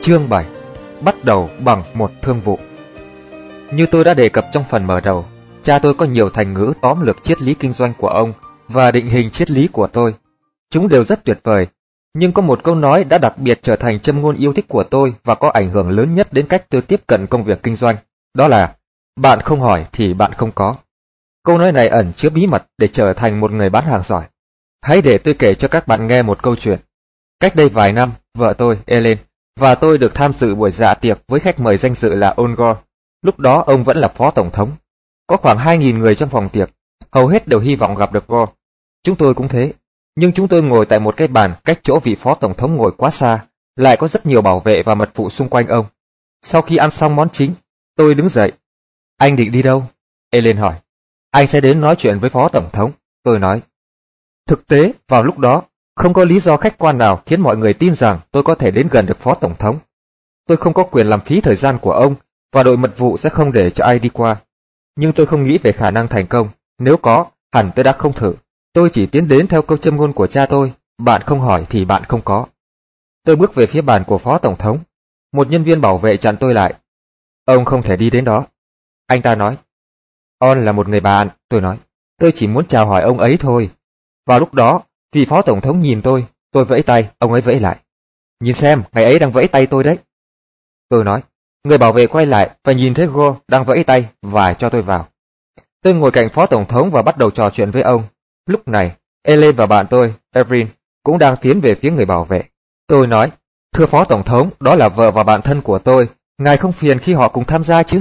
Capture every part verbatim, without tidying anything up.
Chương bảy. Bắt đầu bằng một thương vụ. Như tôi đã đề cập trong phần mở đầu, cha tôi có nhiều thành ngữ tóm lược triết lý kinh doanh của ông và định hình triết lý của tôi. Chúng đều rất tuyệt vời, nhưng có một câu nói đã đặc biệt trở thành châm ngôn yêu thích của tôi và có ảnh hưởng lớn nhất đến cách tôi tiếp cận công việc kinh doanh. Đó là, bạn không hỏi thì bạn không có. Câu nói này ẩn chứa bí mật để trở thành một người bán hàng giỏi. Hãy để tôi kể cho các bạn nghe một câu chuyện. Cách đây vài năm, vợ tôi, Ellen, và tôi được tham dự buổi dạ tiệc với khách mời danh dự là Al Gore. Lúc đó ông vẫn là phó tổng thống. Có khoảng hai nghìn người trong phòng tiệc, hầu hết đều hy vọng gặp được Gore. Chúng tôi cũng thế, nhưng chúng tôi ngồi tại một cái bàn cách chỗ vị phó tổng thống ngồi quá xa, lại có rất nhiều bảo vệ và mật vụ xung quanh ông. Sau khi ăn xong món chính, tôi đứng dậy. Anh định đi đâu? Ellen hỏi. Anh sẽ đến nói chuyện với phó tổng thống, tôi nói. Thực tế, vào lúc đó, không có lý do khách quan nào khiến mọi người tin rằng tôi có thể đến gần được phó tổng thống. Tôi không có quyền làm phí thời gian của ông, và đội mật vụ sẽ không để cho ai đi qua. Nhưng tôi không nghĩ về khả năng thành công, nếu có, hẳn tôi đã không thử. Tôi chỉ tiến đến theo câu châm ngôn của cha tôi, bạn không hỏi thì bạn không có. Tôi bước về phía bàn của phó tổng thống. Một nhân viên bảo vệ chặn tôi lại. Ông không thể đi đến đó. Anh ta nói. On là một người bạn, tôi nói. Tôi chỉ muốn chào hỏi ông ấy thôi. Vào lúc đó, vị phó tổng thống nhìn tôi, tôi vẫy tay, ông ấy vẫy lại. Nhìn xem, ngày ấy đang vẫy tay tôi đấy. Tôi nói. Người bảo vệ quay lại và nhìn thấy Gore đang vẫy tay và cho tôi vào. Tôi ngồi cạnh phó tổng thống và bắt đầu trò chuyện với ông. Lúc này, Ellen và bạn tôi, Evelyn, cũng đang tiến về phía người bảo vệ. Tôi nói, thưa phó tổng thống, đó là vợ và bạn thân của tôi, ngài không phiền khi họ cùng tham gia chứ?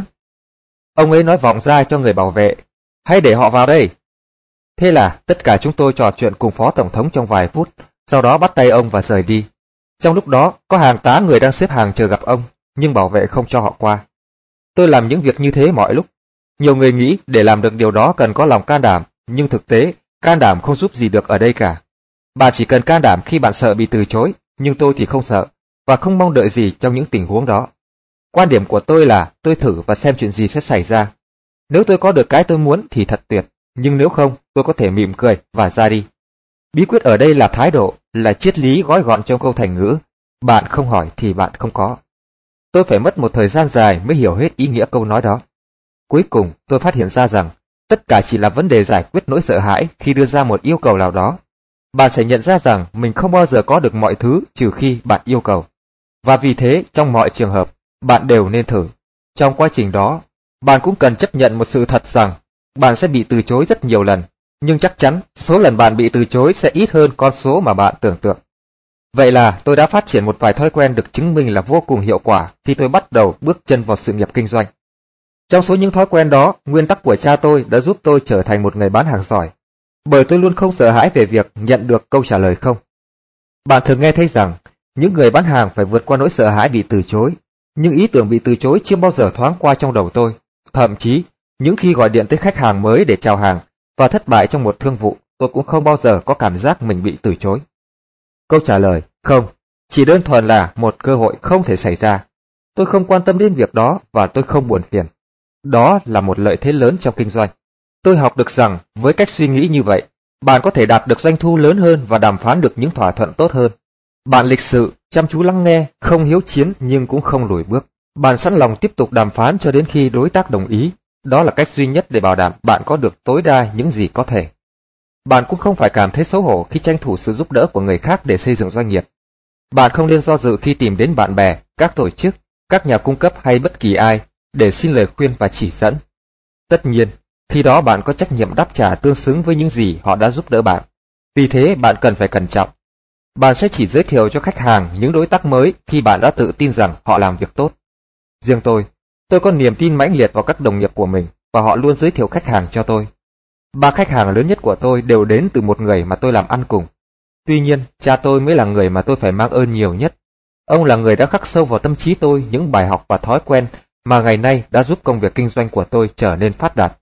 Ông ấy nói vọng ra cho người bảo vệ, hãy để họ vào đây. Thế là tất cả chúng tôi trò chuyện cùng phó tổng thống trong vài phút, sau đó bắt tay ông và rời đi. Trong lúc đó, có hàng tá người đang xếp hàng chờ gặp ông, nhưng bảo vệ không cho họ qua. Tôi làm những việc như thế mọi lúc. Nhiều người nghĩ để làm được điều đó cần có lòng can đảm, nhưng thực tế, can đảm không giúp gì được ở đây cả. Bạn chỉ cần can đảm khi bạn sợ bị từ chối, nhưng tôi thì không sợ, và không mong đợi gì trong những tình huống đó. Quan điểm của tôi là tôi thử và xem chuyện gì sẽ xảy ra. Nếu tôi có được cái tôi muốn thì thật tuyệt, nhưng nếu không, tôi có thể mỉm cười và ra đi. Bí quyết ở đây là thái độ, là triết lý gói gọn trong câu thành ngữ, bạn không hỏi thì bạn không có. Tôi phải mất một thời gian dài mới hiểu hết ý nghĩa câu nói đó. Cuối cùng, tôi phát hiện ra rằng, tất cả chỉ là vấn đề giải quyết nỗi sợ hãi khi đưa ra một yêu cầu nào đó. Bạn sẽ nhận ra rằng mình không bao giờ có được mọi thứ trừ khi bạn yêu cầu. Và vì thế, trong mọi trường hợp, bạn đều nên thử. Trong quá trình đó, bạn cũng cần chấp nhận một sự thật rằng, bạn sẽ bị từ chối rất nhiều lần, nhưng chắc chắn số lần bạn bị từ chối sẽ ít hơn con số mà bạn tưởng tượng. Vậy là tôi đã phát triển một vài thói quen được chứng minh là vô cùng hiệu quả khi tôi bắt đầu bước chân vào sự nghiệp kinh doanh. Trong số những thói quen đó, nguyên tắc của cha tôi đã giúp tôi trở thành một người bán hàng giỏi, bởi tôi luôn không sợ hãi về việc nhận được câu trả lời không. Bạn thường nghe thấy rằng, những người bán hàng phải vượt qua nỗi sợ hãi bị từ chối, nhưng ý tưởng bị từ chối chưa bao giờ thoáng qua trong đầu tôi. Thậm chí, những khi gọi điện tới khách hàng mới để chào hàng và thất bại trong một thương vụ, tôi cũng không bao giờ có cảm giác mình bị từ chối. Câu trả lời, không, chỉ đơn thuần là một cơ hội không thể xảy ra. Tôi không quan tâm đến việc đó và tôi không buồn phiền. Đó là một lợi thế lớn trong kinh doanh. Tôi học được rằng với cách suy nghĩ như vậy, bạn có thể đạt được doanh thu lớn hơn và đàm phán được những thỏa thuận tốt hơn. Bạn lịch sự, chăm chú lắng nghe, không hiếu chiến nhưng cũng không lùi bước. Bạn sẵn lòng tiếp tục đàm phán cho đến khi đối tác đồng ý. Đó là cách duy nhất để bảo đảm bạn có được tối đa những gì có thể. Bạn cũng không phải cảm thấy xấu hổ khi tranh thủ sự giúp đỡ của người khác để xây dựng doanh nghiệp. Bạn không nên do dự khi tìm đến bạn bè, các tổ chức, các nhà cung cấp hay bất kỳ ai để xin lời khuyên và chỉ dẫn. Tất nhiên, khi đó bạn có trách nhiệm đáp trả tương xứng với những gì họ đã giúp đỡ bạn. Vì thế bạn cần phải cẩn trọng. Bạn sẽ chỉ giới thiệu cho khách hàng những đối tác mới khi bạn đã tự tin rằng họ làm việc tốt. Riêng tôi, tôi có niềm tin mãnh liệt vào các đồng nghiệp của mình và họ luôn giới thiệu khách hàng cho tôi. Ba khách hàng lớn nhất của tôi đều đến từ một người mà tôi làm ăn cùng. Tuy nhiên, cha tôi mới là người mà tôi phải mang ơn nhiều nhất. Ông là người đã khắc sâu vào tâm trí tôi những bài học và thói quen mà ngày nay đã giúp công việc kinh doanh của tôi trở nên phát đạt.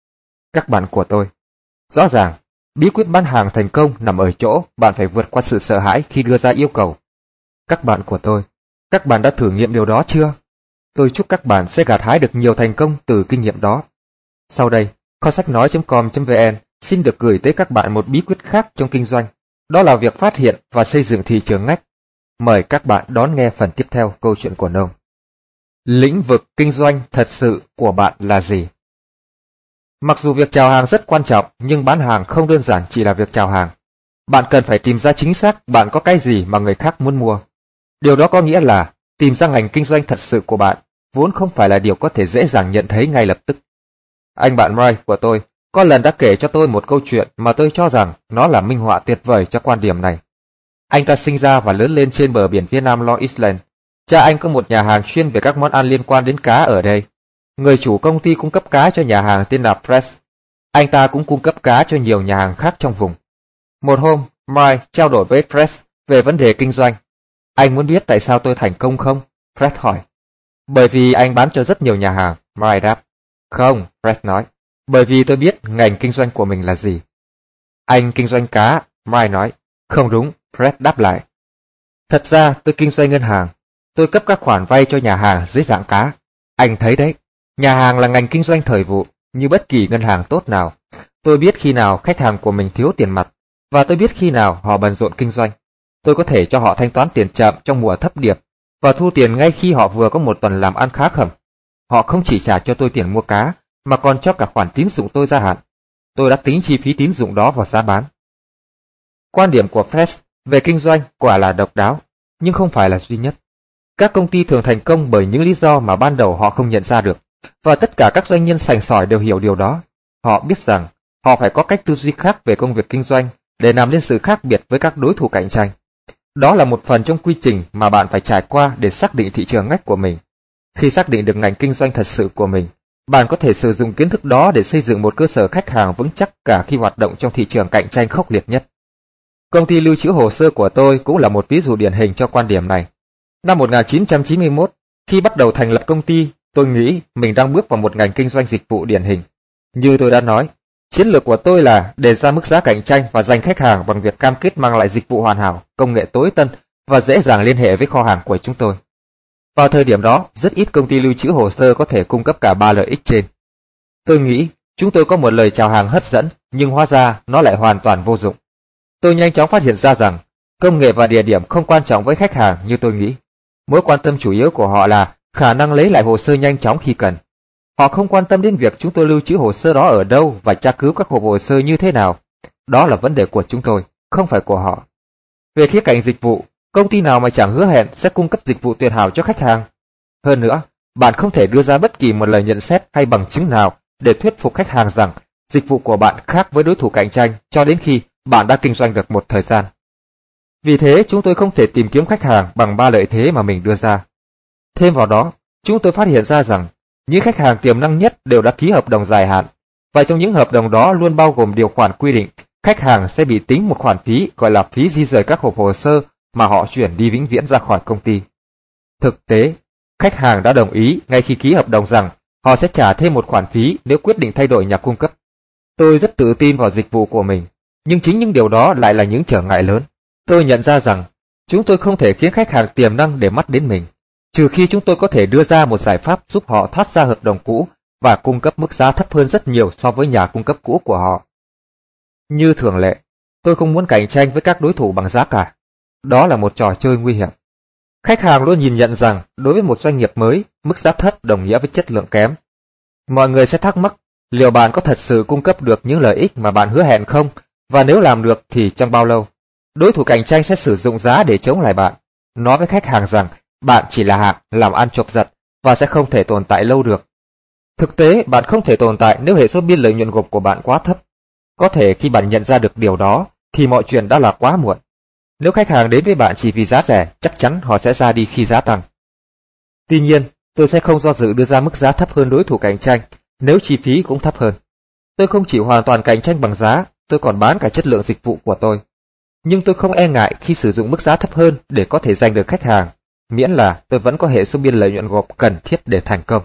Các bạn của tôi, rõ ràng, bí quyết bán hàng thành công nằm ở chỗ bạn phải vượt qua sự sợ hãi khi đưa ra yêu cầu. Các bạn của tôi, các bạn đã thử nghiệm điều đó chưa? Tôi chúc các bạn sẽ gặt hái được nhiều thành công từ kinh nghiệm đó. Sau đây, kho sách nói chấm com chấm vn xin được gửi tới các bạn một bí quyết khác trong kinh doanh, đó là việc phát hiện và xây dựng thị trường ngách. Mời các bạn đón nghe phần tiếp theo câu chuyện của Nông. Lĩnh vực kinh doanh thật sự của bạn là gì? Mặc dù việc chào hàng rất quan trọng, nhưng bán hàng không đơn giản chỉ là việc chào hàng. Bạn cần phải tìm ra chính xác bạn có cái gì mà người khác muốn mua. Điều đó có nghĩa là tìm ra ngành kinh doanh thật sự của bạn, vốn không phải là điều có thể dễ dàng nhận thấy ngay lập tức. Anh bạn Ray của tôi có lần đã kể cho tôi một câu chuyện mà tôi cho rằng nó là minh họa tuyệt vời cho quan điểm này. Anh ta sinh ra và lớn lên trên bờ biển phía nam Long Island. Cha anh có một nhà hàng chuyên về các món ăn liên quan đến cá ở đây. Người chủ công ty cung cấp cá cho nhà hàng tên là Press. Anh ta cũng cung cấp cá cho nhiều nhà hàng khác trong vùng. Một hôm, Mike trao đổi với Press về vấn đề kinh doanh. Anh muốn biết tại sao tôi thành công không? Press hỏi. Bởi vì anh bán cho rất nhiều nhà hàng, Mike đáp. Không, Press nói. Bởi vì tôi biết ngành kinh doanh của mình là gì. Anh kinh doanh cá, Mike nói. Không đúng, Press đáp lại. Thật ra tôi kinh doanh ngân hàng. Tôi cấp các khoản vay cho nhà hàng dưới dạng cá. Anh thấy đấy, nhà hàng là ngành kinh doanh thời vụ, như bất kỳ ngân hàng tốt nào. Tôi biết khi nào khách hàng của mình thiếu tiền mặt, và tôi biết khi nào họ bận rộn kinh doanh. Tôi có thể cho họ thanh toán tiền chậm trong mùa thấp điệp, và thu tiền ngay khi họ vừa có một tuần làm ăn khá khẩm. Họ không chỉ trả cho tôi tiền mua cá, mà còn cho cả khoản tín dụng tôi gia hạn. Tôi đã tính chi phí tín dụng đó vào giá bán. Quan điểm của Fred về kinh doanh quả là độc đáo, nhưng không phải là duy nhất. Các công ty thường thành công bởi những lý do mà ban đầu họ không nhận ra được, và tất cả các doanh nhân sành sỏi đều hiểu điều đó. Họ biết rằng họ phải có cách tư duy khác về công việc kinh doanh để làm nên sự khác biệt với các đối thủ cạnh tranh. Đó là một phần trong quy trình mà bạn phải trải qua để xác định thị trường ngách của mình. Khi xác định được ngành kinh doanh thật sự của mình, bạn có thể sử dụng kiến thức đó để xây dựng một cơ sở khách hàng vững chắc cả khi hoạt động trong thị trường cạnh tranh khốc liệt nhất. Công ty lưu trữ hồ sơ của tôi cũng là một ví dụ điển hình cho quan điểm này. Năm một nghìn chín trăm chín mươi mốt, khi bắt đầu thành lập công ty, tôi nghĩ mình đang bước vào một ngành kinh doanh dịch vụ điển hình. Như tôi đã nói, chiến lược của tôi là đề ra mức giá cạnh tranh và giành khách hàng bằng việc cam kết mang lại dịch vụ hoàn hảo, công nghệ tối tân và dễ dàng liên hệ với kho hàng của chúng tôi. Vào thời điểm đó, rất ít công ty lưu trữ hồ sơ có thể cung cấp cả ba lợi ích trên. Tôi nghĩ chúng tôi có một lời chào hàng hấp dẫn, nhưng hóa ra nó lại hoàn toàn vô dụng. Tôi nhanh chóng phát hiện ra rằng công nghệ và địa điểm không quan trọng với khách hàng như tôi nghĩ. Mối quan tâm chủ yếu của họ là khả năng lấy lại hồ sơ nhanh chóng khi cần. Họ không quan tâm đến việc chúng tôi lưu trữ hồ sơ đó ở đâu và tra cứu các hộp hồ sơ như thế nào. Đó là vấn đề của chúng tôi, không phải của họ. Về khía cạnh dịch vụ, công ty nào mà chẳng hứa hẹn sẽ cung cấp dịch vụ tuyệt hảo cho khách hàng. Hơn nữa, bạn không thể đưa ra bất kỳ một lời nhận xét hay bằng chứng nào để thuyết phục khách hàng rằng dịch vụ của bạn khác với đối thủ cạnh tranh cho đến khi bạn đã kinh doanh được một thời gian. Vì thế, chúng tôi không thể tìm kiếm khách hàng bằng ba lợi thế mà mình đưa ra. Thêm vào đó, chúng tôi phát hiện ra rằng những khách hàng tiềm năng nhất đều đã ký hợp đồng dài hạn, và trong những hợp đồng đó luôn bao gồm điều khoản quy định khách hàng sẽ bị tính một khoản phí gọi là phí di rời các hộp hồ sơ mà họ chuyển đi vĩnh viễn ra khỏi công ty. Thực tế, khách hàng đã đồng ý ngay khi ký hợp đồng rằng họ sẽ trả thêm một khoản phí nếu quyết định thay đổi nhà cung cấp. Tôi rất tự tin vào dịch vụ của mình, nhưng chính những điều đó lại là những trở ngại lớn. Tôi nhận ra rằng chúng tôi không thể khiến khách hàng tiềm năng để mắt đến mình, trừ khi chúng tôi có thể đưa ra một giải pháp giúp họ thoát ra hợp đồng cũ và cung cấp mức giá thấp hơn rất nhiều so với nhà cung cấp cũ của họ. Như thường lệ, tôi không muốn cạnh tranh với các đối thủ bằng giá cả. Đó là một trò chơi nguy hiểm. Khách hàng luôn nhìn nhận rằng đối với một doanh nghiệp mới, mức giá thấp đồng nghĩa với chất lượng kém. Mọi người sẽ thắc mắc liệu bạn có thật sự cung cấp được những lợi ích mà bạn hứa hẹn không, và nếu làm được thì trong bao lâu. Đối thủ cạnh tranh sẽ sử dụng giá để chống lại bạn, nói với khách hàng rằng bạn chỉ là hạng làm ăn chộp giật và sẽ không thể tồn tại lâu được. Thực tế, bạn không thể tồn tại nếu hệ số biên lợi nhuận gộp của bạn quá thấp. Có thể khi bạn nhận ra được điều đó, thì mọi chuyện đã là quá muộn. Nếu khách hàng đến với bạn chỉ vì giá rẻ, chắc chắn họ sẽ ra đi khi giá tăng. Tuy nhiên, tôi sẽ không do dự đưa ra mức giá thấp hơn đối thủ cạnh tranh, nếu chi phí cũng thấp hơn. Tôi không chỉ hoàn toàn cạnh tranh bằng giá, tôi còn bán cả chất lượng dịch vụ của tôi. Nhưng tôi không e ngại khi sử dụng mức giá thấp hơn để có thể giành được khách hàng, miễn là tôi vẫn có hệ số biên lợi nhuận gộp cần thiết để thành công.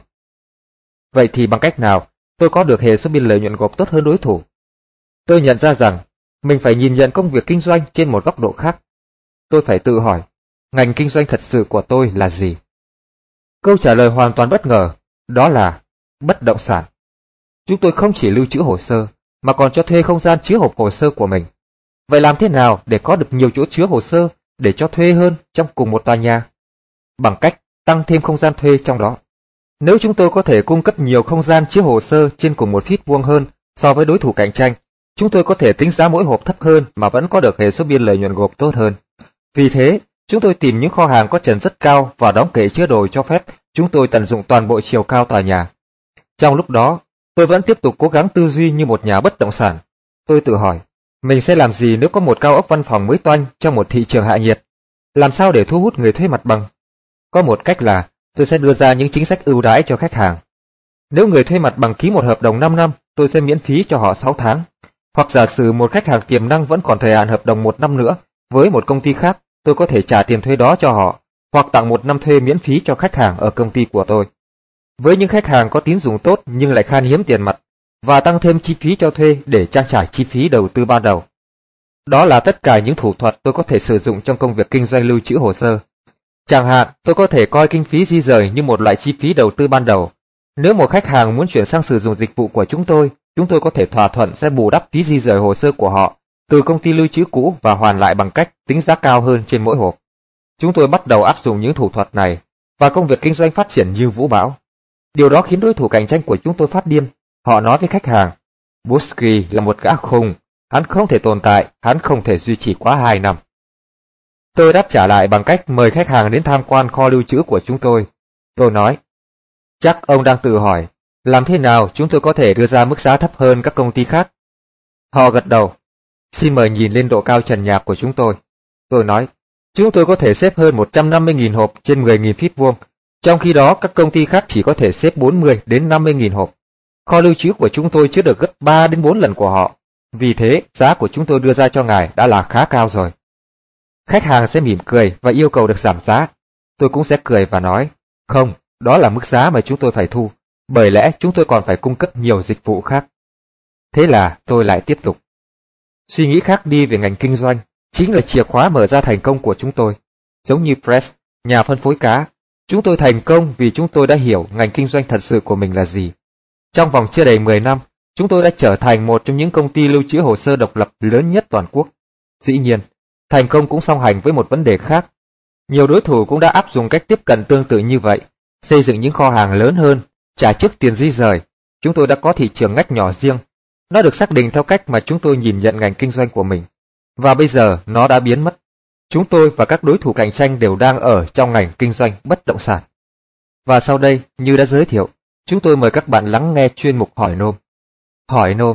Vậy thì bằng cách nào tôi có được hệ số biên lợi nhuận gộp tốt hơn đối thủ? Tôi nhận ra rằng mình phải nhìn nhận công việc kinh doanh trên một góc độ khác. Tôi phải tự hỏi, ngành kinh doanh thật sự của tôi là gì? Câu trả lời hoàn toàn bất ngờ, đó là bất động sản. Chúng tôi không chỉ lưu trữ hồ sơ, mà còn cho thuê không gian chứa hộp hồ sơ của mình. Vậy làm thế nào để có được nhiều chỗ chứa hồ sơ để cho thuê hơn trong cùng một tòa nhà, bằng cách tăng thêm không gian thuê trong đó. Nếu chúng tôi có thể cung cấp nhiều không gian chứa hồ sơ trên cùng một feet vuông hơn so với đối thủ cạnh tranh, chúng tôi có thể tính giá mỗi hộp thấp hơn mà vẫn có được hệ số biên lợi nhuận gộp tốt hơn. Vì thế, chúng tôi tìm những kho hàng có trần rất cao và đóng kệ chứa đồ cho phép chúng tôi tận dụng toàn bộ chiều cao tòa nhà. Trong lúc đó, tôi vẫn tiếp tục cố gắng tư duy như một nhà bất động sản. Tôi tự hỏi, mình sẽ làm gì nếu có một cao ốc văn phòng mới toanh trong một thị trường hạ nhiệt? Làm sao để thu hút người thuê mặt bằng? Có một cách là tôi sẽ đưa ra những chính sách ưu đãi cho khách hàng. Nếu người thuê mặt bằng ký một hợp đồng năm năm, tôi sẽ miễn phí cho họ sáu tháng. Hoặc giả sử một khách hàng tiềm năng vẫn còn thời hạn hợp đồng một năm nữa với một công ty khác, tôi có thể trả tiền thuê đó cho họ, hoặc tặng một năm thuê miễn phí cho khách hàng ở công ty của tôi. Với những khách hàng có tín dụng tốt nhưng lại khan hiếm tiền mặt, và tăng thêm chi phí cho thuê để trang trải chi phí đầu tư ban đầu. Đó là tất cả những thủ thuật tôi có thể sử dụng trong công việc kinh doanh lưu trữ hồ sơ. Chẳng hạn, tôi có thể coi kinh phí di rời như một loại chi phí đầu tư ban đầu. Nếu một khách hàng muốn chuyển sang sử dụng dịch vụ của chúng tôi, chúng tôi có thể thỏa thuận sẽ bù đắp phí di rời hồ sơ của họ từ công ty lưu trữ cũ và hoàn lại bằng cách tính giá cao hơn trên mỗi hộp. Chúng tôi bắt đầu áp dụng những thủ thuật này, và công việc kinh doanh phát triển như vũ bão. Điều đó khiến đối thủ cạnh tranh của chúng tôi phát điên. Họ nói với khách hàng, Busky là một gã khùng, hắn không thể tồn tại, hắn không thể duy trì quá hai năm. Tôi đáp trả lại bằng cách mời khách hàng đến tham quan kho lưu trữ của chúng tôi. Tôi nói, chắc ông đang tự hỏi, làm thế nào chúng tôi có thể đưa ra mức giá thấp hơn các công ty khác? Họ gật đầu. Xin mời nhìn lên độ cao trần nhà của chúng tôi. Tôi nói, chúng tôi có thể xếp hơn một trăm năm mươi nghìn hộp trên mười nghìn feet vuông, trong khi đó các công ty khác chỉ có thể xếp bốn mươi đến năm mươi nghìn hộp. Kho lưu trữ của chúng tôi chứa được gấp ba đến bốn lần của họ. Vì thế, giá của chúng tôi đưa ra cho ngài đã là khá cao rồi. Khách hàng sẽ mỉm cười và yêu cầu được giảm giá. Tôi cũng sẽ cười và nói, không, đó là mức giá mà chúng tôi phải thu, bởi lẽ chúng tôi còn phải cung cấp nhiều dịch vụ khác. Thế là tôi lại tiếp tục. Suy nghĩ khác đi về ngành kinh doanh chính là chìa khóa mở ra thành công của chúng tôi. Giống như Fresh, nhà phân phối cá, chúng tôi thành công vì chúng tôi đã hiểu ngành kinh doanh thật sự của mình là gì. Trong vòng chưa đầy mười năm, chúng tôi đã trở thành một trong những công ty lưu trữ hồ sơ độc lập lớn nhất toàn quốc. Dĩ nhiên, thành công cũng song hành với một vấn đề khác. Nhiều đối thủ cũng đã áp dụng cách tiếp cận tương tự như vậy, xây dựng những kho hàng lớn hơn, trả trước tiền di rời. Chúng tôi đã có thị trường ngách nhỏ riêng. Nó được xác định theo cách mà chúng tôi nhìn nhận ngành kinh doanh của mình. Và bây giờ nó đã biến mất. Chúng tôi và các đối thủ cạnh tranh đều đang ở trong ngành kinh doanh bất động sản. Và sau đây, như đã giới thiệu, chúng tôi mời các bạn lắng nghe chuyên mục Hỏi Nôm. Hỏi Nôm.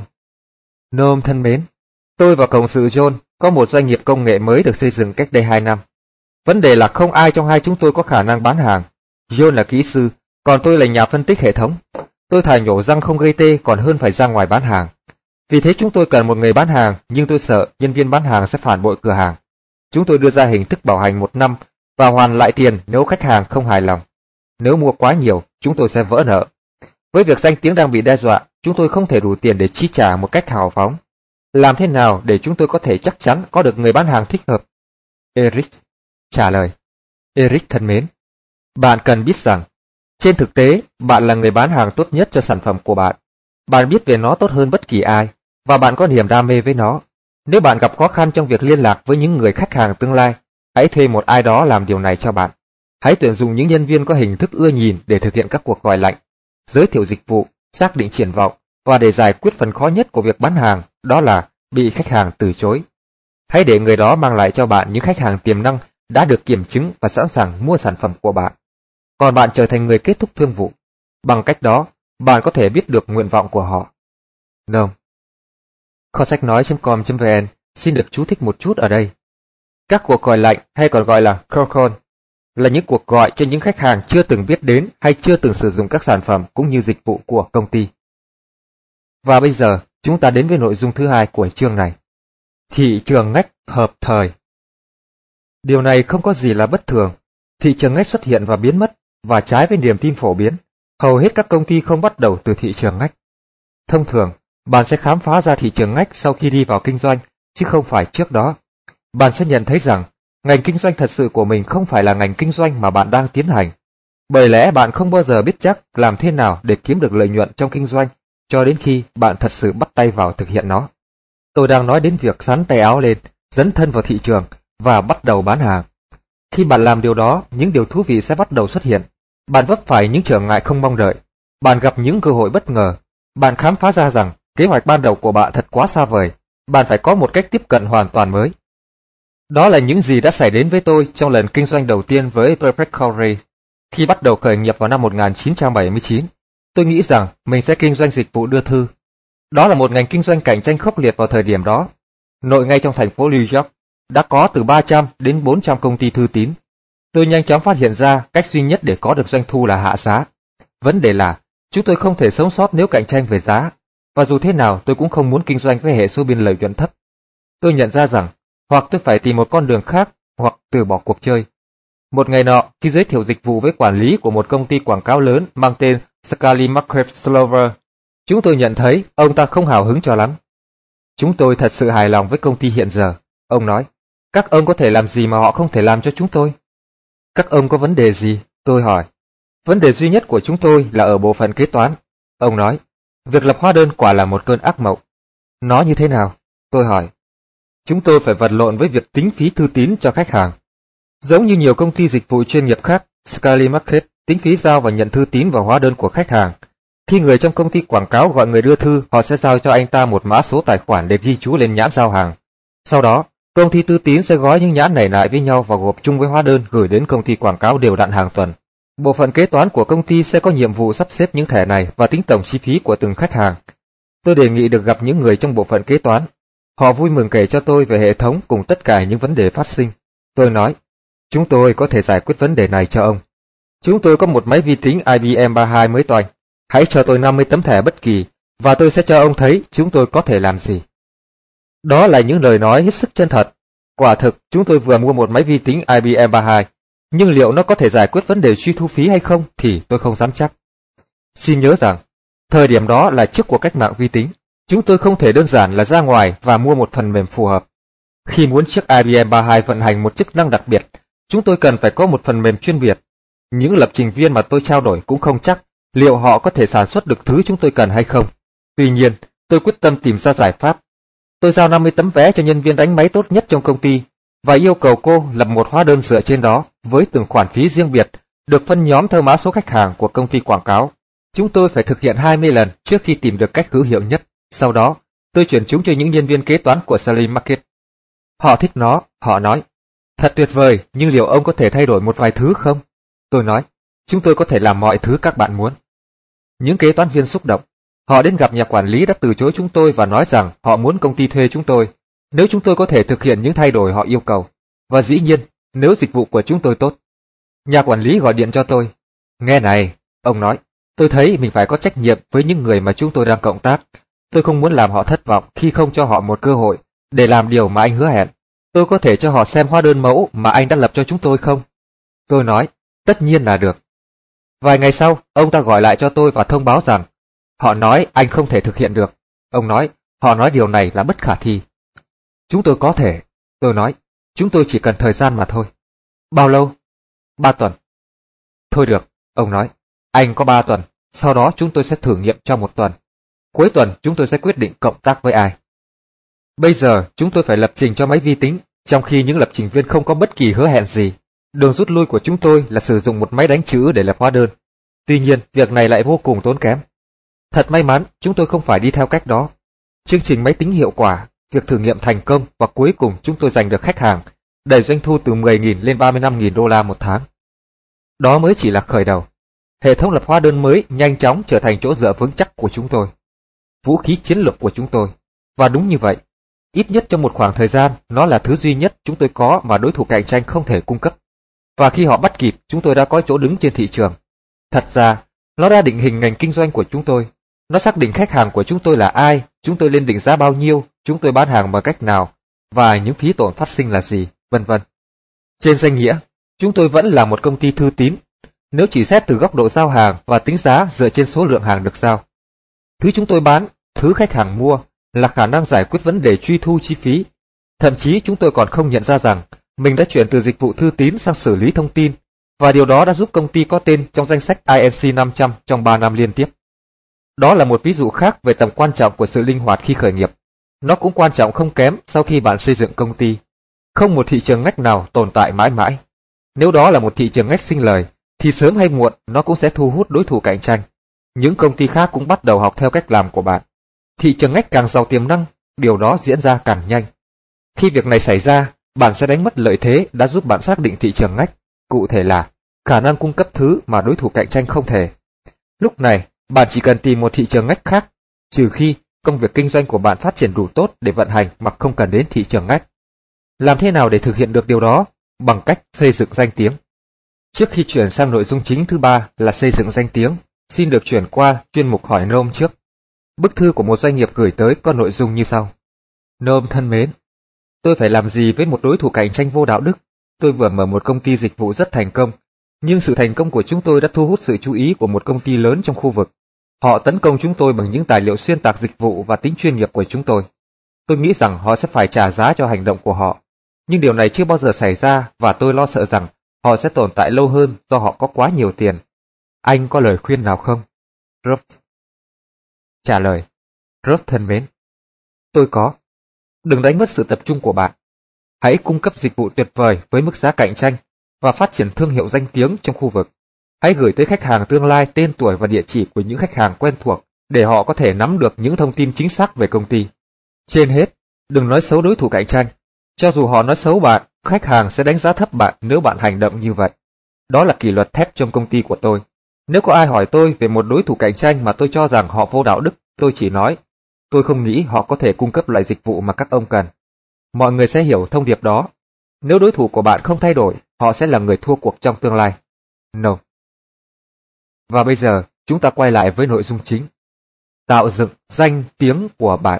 Nôm thân mến, tôi và cộng sự John có một doanh nghiệp công nghệ mới được xây dựng cách đây hai năm. Vấn đề là không ai trong hai chúng tôi có khả năng bán hàng. John là kỹ sư, còn tôi là nhà phân tích hệ thống. Tôi thà nhổ răng không gây tê còn hơn phải ra ngoài bán hàng. Vì thế chúng tôi cần một người bán hàng, nhưng tôi sợ nhân viên bán hàng sẽ phản bội cửa hàng. Chúng tôi đưa ra hình thức bảo hành một năm và hoàn lại tiền nếu khách hàng không hài lòng. Nếu mua quá nhiều, chúng tôi sẽ vỡ nợ. Với việc danh tiếng đang bị đe dọa, chúng tôi không thể đủ tiền để chi trả một cách hào phóng. Làm thế nào để chúng tôi có thể chắc chắn có được người bán hàng thích hợp? Eric trả lời. Eric thân mến, bạn cần biết rằng, trên thực tế, bạn là người bán hàng tốt nhất cho sản phẩm của bạn. Bạn biết về nó tốt hơn bất kỳ ai, và bạn có niềm đam mê với nó. Nếu bạn gặp khó khăn trong việc liên lạc với những người khách hàng tương lai, hãy thuê một ai đó làm điều này cho bạn. Hãy tuyển dụng những nhân viên có hình thức ưa nhìn để thực hiện các cuộc gọi lạnh, giới thiệu dịch vụ, xác định triển vọng, và để giải quyết phần khó nhất của việc bán hàng, đó là bị khách hàng từ chối. Hãy để người đó mang lại cho bạn những khách hàng tiềm năng đã được kiểm chứng và sẵn sàng mua sản phẩm của bạn. Còn bạn trở thành người kết thúc thương vụ. Bằng cách đó, bạn có thể biết được nguyện vọng của họ. Nôm. Kho sách nói chấm com chấm vn xin được chú thích một chút ở đây. Các cuộc gọi lạnh hay còn gọi là cold call là những cuộc gọi cho những khách hàng chưa từng biết đến hay chưa từng sử dụng các sản phẩm cũng như dịch vụ của công ty. Và bây giờ, chúng ta đến với nội dung thứ hai của chương này. Thị trường ngách hợp thời. Điều này không có gì là bất thường. Thị trường ngách xuất hiện và biến mất, và trái với niềm tin phổ biến, hầu hết các công ty không bắt đầu từ thị trường ngách. Thông thường, bạn sẽ khám phá ra thị trường ngách sau khi đi vào kinh doanh, chứ không phải trước đó. Bạn sẽ nhận thấy rằng, ngành kinh doanh thật sự của mình không phải là ngành kinh doanh mà bạn đang tiến hành. Bởi lẽ bạn không bao giờ biết chắc làm thế nào để kiếm được lợi nhuận trong kinh doanh, cho đến khi bạn thật sự bắt tay vào thực hiện nó. Tôi đang nói đến việc sắn tay áo lên, dấn thân vào thị trường, và bắt đầu bán hàng. Khi bạn làm điều đó, những điều thú vị sẽ bắt đầu xuất hiện. Bạn vấp phải những trở ngại không mong đợi. Bạn gặp những cơ hội bất ngờ. Bạn khám phá ra rằng kế hoạch ban đầu của bạn thật quá xa vời. Bạn phải có một cách tiếp cận hoàn toàn mới. Đó là những gì đã xảy đến với tôi trong lần kinh doanh đầu tiên với Perfect Corey. Khi bắt đầu khởi nghiệp vào năm một nghìn chín trăm bảy mươi chín, tôi nghĩ rằng mình sẽ kinh doanh dịch vụ đưa thư. Đó là một ngành kinh doanh cạnh tranh khốc liệt vào thời điểm đó. Nội ngay trong thành phố New York, đã có từ ba trăm đến bốn trăm công ty thư tín. Tôi nhanh chóng phát hiện ra cách duy nhất để có được doanh thu là hạ giá. Vấn đề là, chúng tôi không thể sống sót nếu cạnh tranh về giá, và dù thế nào tôi cũng không muốn kinh doanh với hệ số biên lợi nhuận thấp. Tôi nhận ra rằng, hoặc tôi phải tìm một con đường khác, hoặc từ bỏ cuộc chơi. Một ngày nọ, khi giới thiệu dịch vụ với quản lý của một công ty quảng cáo lớn mang tên Scully Market Slover, chúng tôi nhận thấy ông ta không hào hứng cho lắm. Chúng tôi thật sự hài lòng với công ty hiện giờ, ông nói. Các ông có thể làm gì mà họ không thể làm cho chúng tôi? Các ông có vấn đề gì? Tôi hỏi. Vấn đề duy nhất của chúng tôi là ở bộ phận kế toán. Ông nói. Việc lập hóa đơn quả là một cơn ác mộng. Nó như thế nào? Tôi hỏi. Chúng tôi phải vật lộn với việc tính phí thư tín cho khách hàng. Giống như nhiều công ty dịch vụ chuyên nghiệp khác, Scully Market tính phí giao và nhận thư tín vào hóa đơn của khách hàng. Khi người trong công ty quảng cáo gọi người đưa thư, họ sẽ giao cho anh ta một mã số tài khoản để ghi chú lên nhãn giao hàng. Sau đó, công ty thư tín sẽ gói những nhãn này lại với nhau và gộp chung với hóa đơn gửi đến công ty quảng cáo đều đặn hàng tuần. Bộ phận kế toán của công ty sẽ có nhiệm vụ sắp xếp những thẻ này và tính tổng chi phí của từng khách hàng. Tôi đề nghị được gặp những người trong bộ phận kế toán. Họ vui mừng kể cho tôi về hệ thống cùng tất cả những vấn đề phát sinh. Tôi nói, chúng tôi có thể giải quyết vấn đề này cho ông. Chúng tôi có một máy vi tính I B M ba mươi hai mới toanh. Hãy cho tôi năm mươi tấm thẻ bất kỳ, và tôi sẽ cho ông thấy chúng tôi có thể làm gì. Đó là những lời nói hết sức chân thật. Quả thực, chúng tôi vừa mua một máy vi tính I B M ba mươi hai, nhưng liệu nó có thể giải quyết vấn đề truy thu phí hay không thì tôi không dám chắc. Xin nhớ rằng, thời điểm đó là trước cuộc cách mạng vi tính. Chúng tôi không thể đơn giản là ra ngoài và mua một phần mềm phù hợp. Khi muốn chiếc I B M ba mươi hai vận hành một chức năng đặc biệt, chúng tôi cần phải có một phần mềm chuyên biệt. Những lập trình viên mà tôi trao đổi cũng không chắc liệu họ có thể sản xuất được thứ chúng tôi cần hay không. Tuy nhiên, tôi quyết tâm tìm ra giải pháp. Tôi giao năm mươi tấm vé cho nhân viên đánh máy tốt nhất trong công ty và yêu cầu cô lập một hóa đơn dựa trên đó với từng khoản phí riêng biệt, được phân nhóm theo mã số khách hàng của công ty quảng cáo. Chúng tôi phải thực hiện hai mươi lần trước khi tìm được cách hữu hiệu nhất. Sau đó, tôi chuyển chúng cho những nhân viên kế toán của Scully Market. Họ thích nó, họ nói. Thật tuyệt vời, nhưng liệu ông có thể thay đổi một vài thứ không? Tôi nói, chúng tôi có thể làm mọi thứ các bạn muốn. Những kế toán viên xúc động. Họ đến gặp nhà quản lý đã từ chối chúng tôi và nói rằng họ muốn công ty thuê chúng tôi, nếu chúng tôi có thể thực hiện những thay đổi họ yêu cầu. Và dĩ nhiên, nếu dịch vụ của chúng tôi tốt. Nhà quản lý gọi điện cho tôi. Nghe này, ông nói, tôi thấy mình phải có trách nhiệm với những người mà chúng tôi đang cộng tác. Tôi không muốn làm họ thất vọng khi không cho họ một cơ hội để làm điều mà anh hứa hẹn. Tôi có thể cho họ xem hóa đơn mẫu mà anh đã lập cho chúng tôi không? Tôi nói, tất nhiên là được. Vài ngày sau, ông ta gọi lại cho tôi và thông báo rằng họ nói anh không thể thực hiện được. Ông nói, họ nói điều này là bất khả thi. Chúng tôi có thể. Tôi nói, chúng tôi chỉ cần thời gian mà thôi. Bao lâu? Ba tuần. Thôi được, ông nói, anh có ba tuần, sau đó chúng tôi sẽ thử nghiệm trong một tuần. Cuối tuần chúng tôi sẽ quyết định cộng tác với ai. Bây giờ chúng tôi phải lập trình cho máy vi tính, trong khi những lập trình viên không có bất kỳ hứa hẹn gì. Đường rút lui của chúng tôi là sử dụng một máy đánh chữ để lập hóa đơn. Tuy nhiên, việc này lại vô cùng tốn kém. Thật may mắn, chúng tôi không phải đi theo cách đó. Chương trình máy tính hiệu quả, việc thử nghiệm thành công và cuối cùng chúng tôi giành được khách hàng, đẩy doanh thu từ mười nghìn lên ba mươi lăm nghìn đô la một tháng. Đó mới chỉ là khởi đầu. Hệ thống lập hóa đơn mới nhanh chóng trở thành chỗ dựa vững chắc của chúng tôi. Vũ khí chiến lược của chúng tôi. Và đúng như vậy, ít nhất trong một khoảng thời gian, nó là thứ duy nhất chúng tôi có mà đối thủ cạnh tranh không thể cung cấp. Và khi họ bắt kịp, chúng tôi đã có chỗ đứng trên thị trường. Thật ra, nó đã định hình ngành kinh doanh của chúng tôi. Nó xác định khách hàng của chúng tôi là ai, chúng tôi lên định giá bao nhiêu, chúng tôi bán hàng bằng cách nào, và những phí tổn phát sinh là gì, vân vân. Trên danh nghĩa, chúng tôi vẫn là một công ty thư tín, nếu chỉ xét từ góc độ giao hàng và tính giá dựa trên số lượng hàng được giao. Thứ chúng tôi bán, thứ khách hàng mua, là khả năng giải quyết vấn đề truy thu chi phí. Thậm chí chúng tôi còn không nhận ra rằng mình đã chuyển từ dịch vụ thư tín sang xử lý thông tin, và điều đó đã giúp công ty có tên trong danh sách I N C năm trăm trong ba năm liên tiếp. Đó là một ví dụ khác về tầm quan trọng của sự linh hoạt khi khởi nghiệp. Nó cũng quan trọng không kém sau khi bạn xây dựng công ty. Không một thị trường ngách nào tồn tại mãi mãi. Nếu đó là một thị trường ngách sinh lời, thì sớm hay muộn nó cũng sẽ thu hút đối thủ cạnh tranh. Những công ty khác cũng bắt đầu học theo cách làm của bạn. Thị trường ngách càng giàu tiềm năng, điều đó diễn ra càng nhanh. Khi việc này xảy ra, bạn sẽ đánh mất lợi thế đã giúp bạn xác định thị trường ngách, cụ thể là khả năng cung cấp thứ mà đối thủ cạnh tranh không thể. Lúc này, bạn chỉ cần tìm một thị trường ngách khác, trừ khi công việc kinh doanh của bạn phát triển đủ tốt để vận hành mà không cần đến thị trường ngách. Làm thế nào để thực hiện được điều đó? Bằng cách xây dựng danh tiếng. Trước khi chuyển sang nội dung chính thứ ba là xây dựng danh tiếng, xin được chuyển qua chuyên mục hỏi Noam trước. Bức thư của một doanh nghiệp gửi tới có nội dung như sau. Noam thân mến, tôi phải làm gì với một đối thủ cạnh tranh vô đạo đức? Tôi vừa mở một công ty dịch vụ rất thành công, nhưng sự thành công của chúng tôi đã thu hút sự chú ý của một công ty lớn trong khu vực. Họ tấn công chúng tôi bằng những tài liệu xuyên tạc dịch vụ và tính chuyên nghiệp của chúng tôi. Tôi nghĩ rằng họ sẽ phải trả giá cho hành động của họ, nhưng điều này chưa bao giờ xảy ra và tôi lo sợ rằng họ sẽ tồn tại lâu hơn do họ có quá nhiều tiền. Anh có lời khuyên nào không? Ruff trả lời. Ruff thân mến, tôi có. Đừng đánh mất sự tập trung của bạn. Hãy cung cấp dịch vụ tuyệt vời với mức giá cạnh tranh và phát triển thương hiệu danh tiếng trong khu vực. Hãy gửi tới khách hàng tương lai tên tuổi và địa chỉ của những khách hàng quen thuộc để họ có thể nắm được những thông tin chính xác về công ty. Trên hết, đừng nói xấu đối thủ cạnh tranh. Cho dù họ nói xấu bạn, khách hàng sẽ đánh giá thấp bạn nếu bạn hành động như vậy. Đó là kỷ luật thép trong công ty của tôi. Nếu có ai hỏi tôi về một đối thủ cạnh tranh mà tôi cho rằng họ vô đạo đức, tôi chỉ nói, tôi không nghĩ họ có thể cung cấp loại dịch vụ mà các ông cần. Mọi người sẽ hiểu thông điệp đó. Nếu đối thủ của bạn không thay đổi, họ sẽ là người thua cuộc trong tương lai. No. Và bây giờ, chúng ta quay lại với nội dung chính. Tạo dựng danh tiếng của bạn.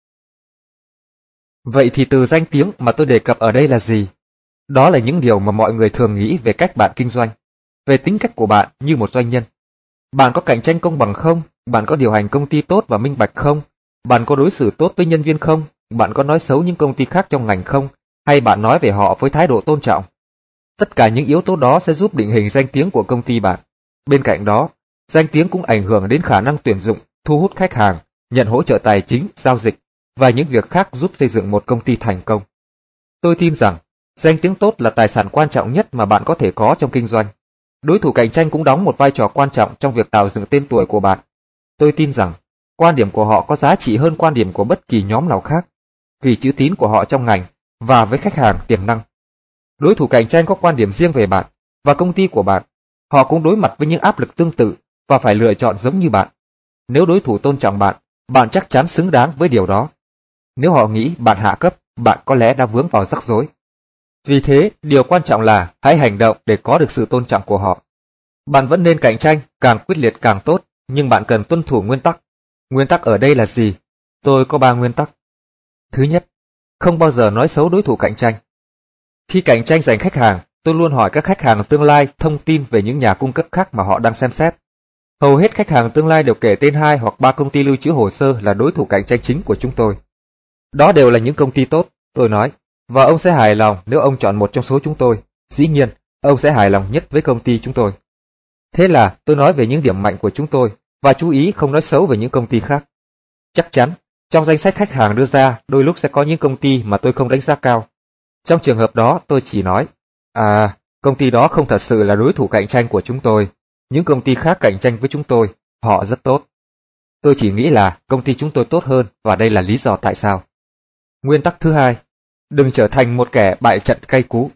Vậy thì từ danh tiếng mà tôi đề cập ở đây là gì? Đó là những điều mà mọi người thường nghĩ về cách bạn kinh doanh, về tính cách của bạn như một doanh nhân. Bạn có cạnh tranh công bằng không? Bạn có điều hành công ty tốt và minh bạch không? Bạn có đối xử tốt với nhân viên không? Bạn có nói xấu những công ty khác trong ngành không? Hay bạn nói về họ với thái độ tôn trọng? Tất cả những yếu tố đó sẽ giúp định hình danh tiếng của công ty bạn. Bên cạnh đó, danh tiếng cũng ảnh hưởng đến khả năng tuyển dụng, thu hút khách hàng, nhận hỗ trợ tài chính, giao dịch và những việc khác giúp xây dựng một công ty thành công. Tôi tin rằng, danh tiếng tốt là tài sản quan trọng nhất mà bạn có thể có trong kinh doanh. Đối thủ cạnh tranh cũng đóng một vai trò quan trọng trong việc tạo dựng tên tuổi của bạn. Tôi tin rằng, quan điểm của họ có giá trị hơn quan điểm của bất kỳ nhóm nào khác, vì chữ tín của họ trong ngành và với khách hàng tiềm năng. Đối thủ cạnh tranh có quan điểm riêng về bạn và công ty của bạn. Họ cũng đối mặt với những áp lực tương tự và phải lựa chọn giống như bạn. Nếu đối thủ tôn trọng bạn, bạn chắc chắn xứng đáng với điều đó. Nếu họ nghĩ bạn hạ cấp, bạn có lẽ đã vướng vào rắc rối. Vì thế, điều quan trọng là hãy hành động để có được sự tôn trọng của họ. Bạn vẫn nên cạnh tranh, càng quyết liệt càng tốt, nhưng bạn cần tuân thủ nguyên tắc. Nguyên tắc ở đây là gì? Tôi có ba nguyên tắc. Thứ nhất, không bao giờ nói xấu đối thủ cạnh tranh. Khi cạnh tranh giành khách hàng, tôi luôn hỏi các khách hàng tương lai thông tin về những nhà cung cấp khác mà họ đang xem xét. Hầu hết khách hàng tương lai đều kể tên hai hoặc ba công ty lưu trữ hồ sơ là đối thủ cạnh tranh chính của chúng tôi. Đó đều là những công ty tốt, tôi nói, và ông sẽ hài lòng nếu ông chọn một trong số chúng tôi. Dĩ nhiên, ông sẽ hài lòng nhất với công ty chúng tôi. Thế là tôi nói về những điểm mạnh của chúng tôi và chú ý không nói xấu về những công ty khác. Chắc chắn, trong danh sách khách hàng đưa ra, đôi lúc sẽ có những công ty mà tôi không đánh giá cao. Trong trường hợp đó, tôi chỉ nói, à, công ty đó không thật sự là đối thủ cạnh tranh của chúng tôi. Những công ty khác cạnh tranh với chúng tôi, họ rất tốt. Tôi chỉ nghĩ là công ty chúng tôi tốt hơn và đây là lý do tại sao. Nguyên tắc thứ hai, đừng trở thành một kẻ bại trận cay cú.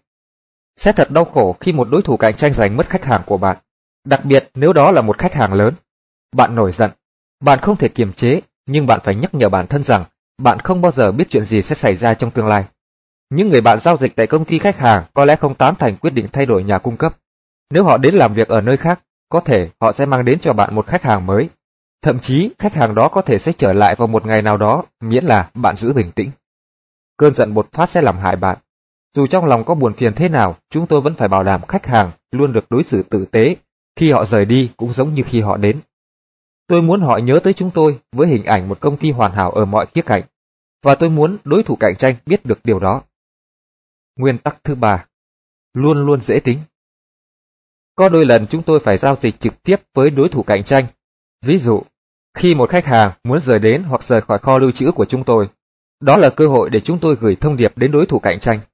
Sẽ thật đau khổ khi một đối thủ cạnh tranh giành mất khách hàng của bạn, đặc biệt nếu đó là một khách hàng lớn. Bạn nổi giận, bạn không thể kiềm chế, nhưng bạn phải nhắc nhở bản thân rằng bạn không bao giờ biết chuyện gì sẽ xảy ra trong tương lai. Những người bạn giao dịch tại công ty khách hàng có lẽ không tán thành quyết định thay đổi nhà cung cấp. Nếu họ đến làm việc ở nơi khác, có thể họ sẽ mang đến cho bạn một khách hàng mới. Thậm chí, khách hàng đó có thể sẽ trở lại vào một ngày nào đó, miễn là bạn giữ bình tĩnh. Cơn giận bột phát sẽ làm hại bạn. Dù trong lòng có buồn phiền thế nào, chúng tôi vẫn phải bảo đảm khách hàng luôn được đối xử tử tế, khi họ rời đi cũng giống như khi họ đến. Tôi muốn họ nhớ tới chúng tôi với hình ảnh một công ty hoàn hảo ở mọi khía cạnh, và tôi muốn đối thủ cạnh tranh biết được điều đó. Nguyên tắc thứ ba, luôn luôn dễ tính. Có đôi lần chúng tôi phải giao dịch trực tiếp với đối thủ cạnh tranh. Ví dụ, khi một khách hàng muốn rời đến hoặc rời khỏi kho lưu trữ của chúng tôi, đó là cơ hội để chúng tôi gửi thông điệp đến đối thủ cạnh tranh.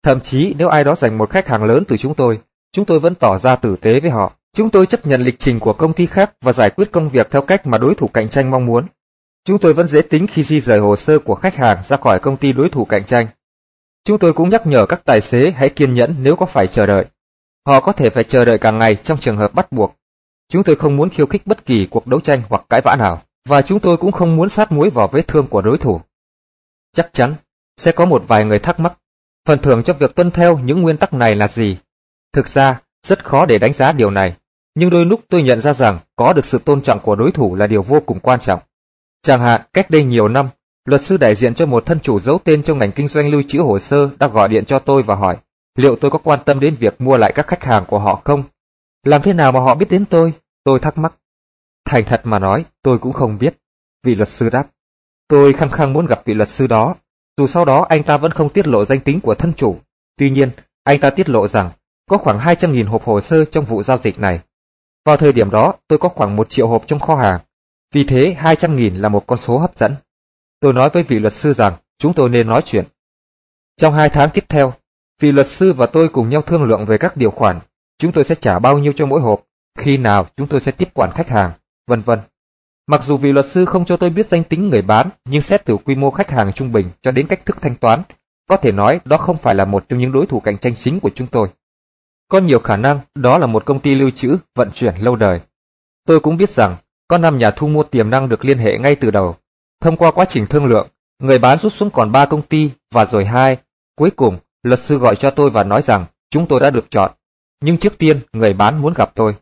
Thậm chí nếu ai đó giành một khách hàng lớn từ chúng tôi, chúng tôi vẫn tỏ ra tử tế với họ. Chúng tôi chấp nhận lịch trình của công ty khác và giải quyết công việc theo cách mà đối thủ cạnh tranh mong muốn. Chúng tôi vẫn dễ tính khi di rời hồ sơ của khách hàng ra khỏi công ty đối thủ cạnh tranh. Chúng tôi cũng nhắc nhở các tài xế hãy kiên nhẫn nếu có phải chờ đợi. Họ có thể phải chờ đợi cả ngày trong trường hợp bắt buộc. Chúng tôi không muốn khiêu khích bất kỳ cuộc đấu tranh hoặc cãi vã nào, và chúng tôi cũng không muốn sát muối vào vết thương của đối thủ. Chắc chắn, sẽ có một vài người thắc mắc, phần thưởng cho việc tuân theo những nguyên tắc này là gì? Thực ra, rất khó để đánh giá điều này, nhưng đôi lúc tôi nhận ra rằng có được sự tôn trọng của đối thủ là điều vô cùng quan trọng. Chẳng hạn, cách đây nhiều năm, luật sư đại diện cho một thân chủ giấu tên trong ngành kinh doanh lưu trữ hồ sơ đã gọi điện cho tôi và hỏi liệu tôi có quan tâm đến việc mua lại các khách hàng của họ không? Làm thế nào mà họ biết đến tôi? Tôi thắc mắc. Thành thật mà nói, tôi cũng không biết. Vị luật sư đáp. Tôi khăng khăng muốn gặp vị luật sư đó, dù sau đó anh ta vẫn không tiết lộ danh tính của thân chủ. Tuy nhiên, anh ta tiết lộ rằng có khoảng hai trăm nghìn hộp hồ sơ trong vụ giao dịch này. Vào thời điểm đó, tôi có khoảng một triệu hộp trong kho hàng. Vì thế, hai trăm nghìn là một con số hấp dẫn. Tôi nói với vị luật sư rằng chúng tôi nên nói chuyện. Trong hai tháng tiếp theo, vị luật sư và tôi cùng nhau thương lượng về các điều khoản. Chúng tôi sẽ trả bao nhiêu cho mỗi hộp, khi nào chúng tôi sẽ tiếp quản khách hàng, vân vân. Mặc dù vị luật sư không cho tôi biết danh tính người bán, nhưng xét từ quy mô khách hàng trung bình cho đến cách thức thanh toán, có thể nói đó không phải là một trong những đối thủ cạnh tranh chính của chúng tôi. Có nhiều khả năng đó là một công ty lưu trữ, vận chuyển lâu đời. Tôi cũng biết rằng có năm nhà thu mua tiềm năng được liên hệ ngay từ đầu. Thông qua quá trình thương lượng, người bán rút xuống còn ba công ty và rồi hai. Cuối cùng, luật sư gọi cho tôi và nói rằng chúng tôi đã được chọn. Nhưng trước tiên, người bán muốn gặp tôi.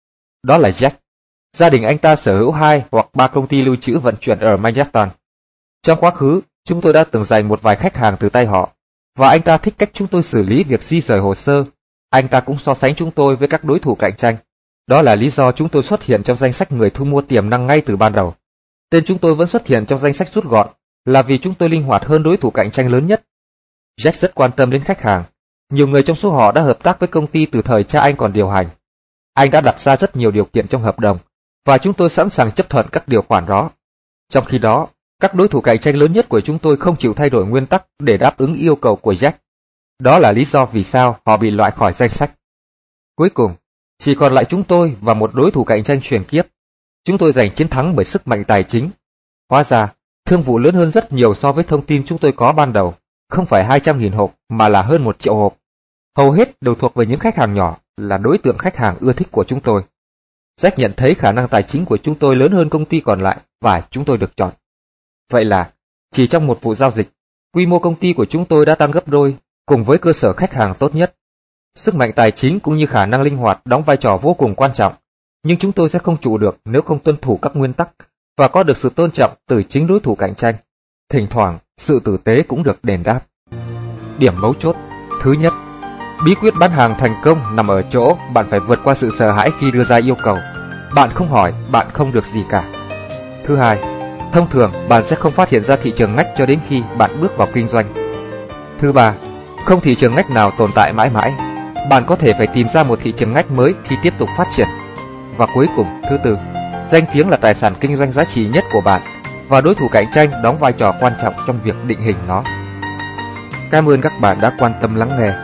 Đó là Jack. Gia đình anh ta sở hữu hai hoặc ba công ty lưu trữ vận chuyển ở Manhattan. Trong quá khứ, chúng tôi đã từng giành một vài khách hàng từ tay họ, và anh ta thích cách chúng tôi xử lý việc di rời hồ sơ. Anh ta cũng so sánh chúng tôi với các đối thủ cạnh tranh. Đó là lý do chúng tôi xuất hiện trong danh sách người thu mua tiềm năng ngay từ ban đầu. Tên chúng tôi vẫn xuất hiện trong danh sách rút gọn, là vì chúng tôi linh hoạt hơn đối thủ cạnh tranh lớn nhất. Jack rất quan tâm đến khách hàng. Nhiều người trong số họ đã hợp tác với công ty từ thời cha anh còn điều hành. Anh đã đặt ra rất nhiều điều kiện trong hợp đồng, và chúng tôi sẵn sàng chấp thuận các điều khoản đó. Trong khi đó, các đối thủ cạnh tranh lớn nhất của chúng tôi không chịu thay đổi nguyên tắc để đáp ứng yêu cầu của Jack. Đó là lý do vì sao họ bị loại khỏi danh sách. Cuối cùng, chỉ còn lại chúng tôi và một đối thủ cạnh tranh truyền kiếp. Chúng tôi giành chiến thắng bởi sức mạnh tài chính. Hóa ra, thương vụ lớn hơn rất nhiều so với thông tin chúng tôi có ban đầu, không phải hai trăm nghìn hộp mà là hơn một triệu hộp. Hầu hết đều thuộc về những khách hàng nhỏ, là đối tượng khách hàng ưa thích của chúng tôi. Jack nhận thấy khả năng tài chính của chúng tôi lớn hơn công ty còn lại và chúng tôi được chọn. Vậy là, chỉ trong một vụ giao dịch, quy mô công ty của chúng tôi đã tăng gấp đôi, cùng với cơ sở khách hàng tốt nhất. Sức mạnh tài chính cũng như khả năng linh hoạt đóng vai trò vô cùng quan trọng, nhưng chúng tôi sẽ không trụ được nếu không tuân thủ các nguyên tắc và có được sự tôn trọng từ chính đối thủ cạnh tranh. Thỉnh thoảng, sự tử tế cũng được đền đáp. Điểm mấu chốt. Thứ nhất, bí quyết bán hàng thành công nằm ở chỗ bạn phải vượt qua sự sợ hãi khi đưa ra yêu cầu. Bạn không hỏi, bạn không được gì cả. Thứ hai, thông thường bạn sẽ không phát hiện ra thị trường ngách cho đến khi bạn bước vào kinh doanh. Thứ ba, không thị trường ngách nào tồn tại mãi mãi. Bạn có thể phải tìm ra một thị trường ngách mới khi tiếp tục phát triển. Và cuối cùng, thứ tư, danh tiếng là tài sản kinh doanh giá trị nhất của bạn, và đối thủ cạnh tranh đóng vai trò quan trọng trong việc định hình nó. Cảm ơn các bạn đã quan tâm lắng nghe.